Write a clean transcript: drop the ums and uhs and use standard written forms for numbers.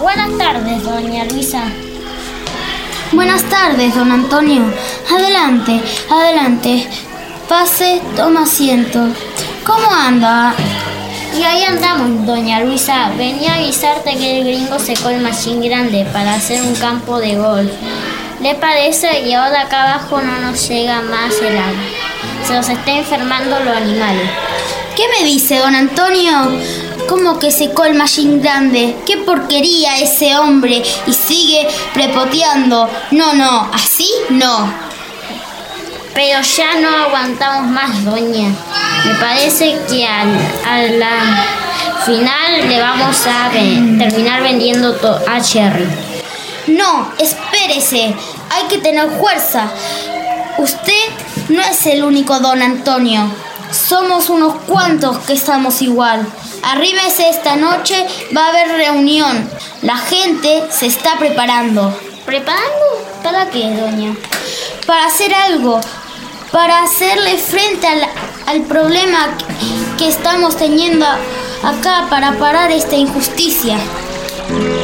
Buenas tardes, doña Luisa. Buenas tardes, don Antonio. Adelante, adelante. Pase, toma asiento. ¿Cómo anda? Y ahí andamos, doña Luisa. Venía a avisarte que el gringo secó el machín grande para hacer un campo de golf. ¿Le parece? Y ahora acá abajo no nos llega más el agua. Se nos está enfermando los animales. ¿Qué me dice, don Antonio? ¿Cómo que secó el machín grande? ¡Qué porquería ese hombre! Y sigue prepoteando. No, así no. Pero ya no aguantamos más, doña. Me parece que a la final le vamos a terminar vendiendo a Cherry. No, espérese. Hay que tener fuerza. Usted no es el único don Antonio. Somos unos cuantos que estamos igual. Arríbese, esta noche va a haber reunión. La gente se está preparando. ¿Preparando? ¿Para qué, doña? Para hacer algo. Para hacerle frente al problema que estamos teniendo acá, para parar esta injusticia.